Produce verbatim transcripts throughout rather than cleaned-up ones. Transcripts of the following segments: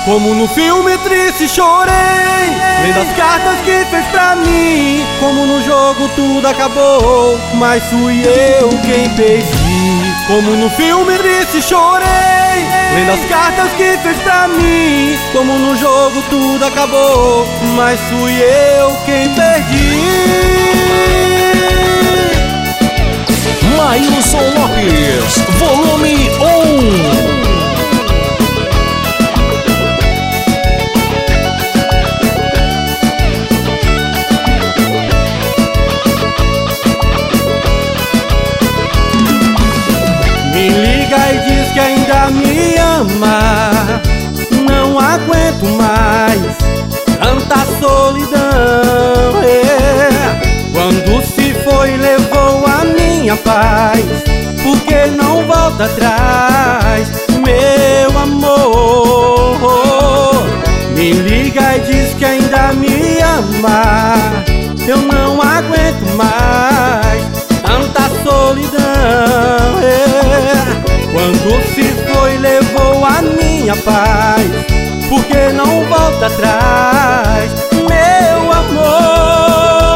Como no filme triste chorei, lendo as cartas que fez pra mim. Como no jogo tudo acabou, mas fui eu quem perdi. Como no filme triste chorei, lendo as cartas que fez pra mim. Como no jogo tudo acabou, mas fui eu quem perdi. Maílson Lopes, volume um. Me liga e diz que ainda me ama. Não aguento mais tanta solidão, é. Quando se foi levou a minha paz, porque não volta atrás, meu amor. Me liga e diz que ainda me ama. Eu não aguento mais tanta solidão, é. Quando se foi levou a minha paz, porque não volta atrás, meu amor.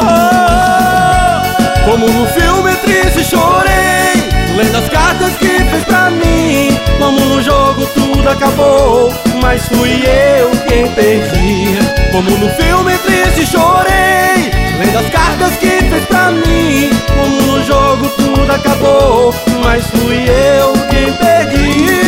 Como no filme triste chorei, lendo as cartas que fez pra mim. Como no jogo tudo acabou, mas fui eu quem perdi. Como no filme triste chorei, lendo as cartas que fez pra mim. Como no jogo tudo acabou, mas fui eu quem perdi.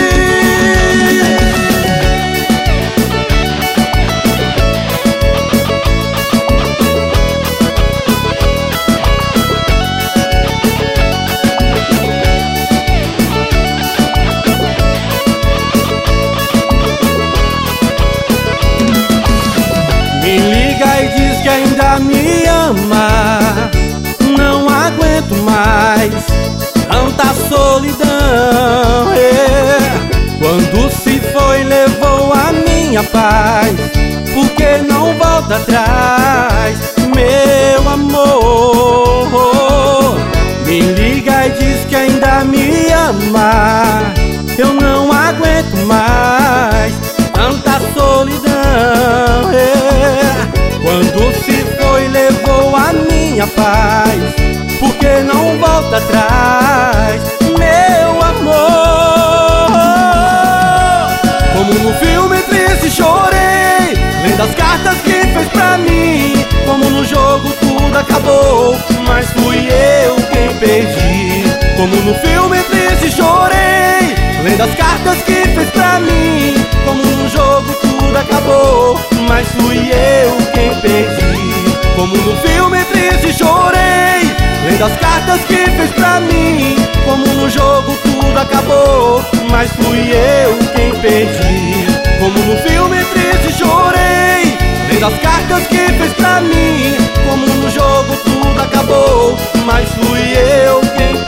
Me liga e diz que ainda me ama. Não aguento mais tanta solidão, é. Quando se foi levou a minha paz, porque não volta atrás, meu amor. Me liga e diz que ainda me ama. Eu não aguento mais tanta solidão, é. Quando se foi levou a minha paz, porque não volta atrás, meu amor. Como no filme triste chorei, lendo as cartas que fez pra mim. Como no jogo tudo acabou, mas fui eu quem perdi. Como no filme triste chorei, lendo as cartas que fez pra mim. Como no jogo tudo acabou, mas fui eu quem perdi. Como no filme triste chorei, lendo as cartas que fez pra mim. Como no jogo tudo acabou, mas fui eu quem perdi. Como no filme triste chorei, lendo as cartas que fez pra mim. Como no jogo tudo acabou, mas fui eu quem perdi.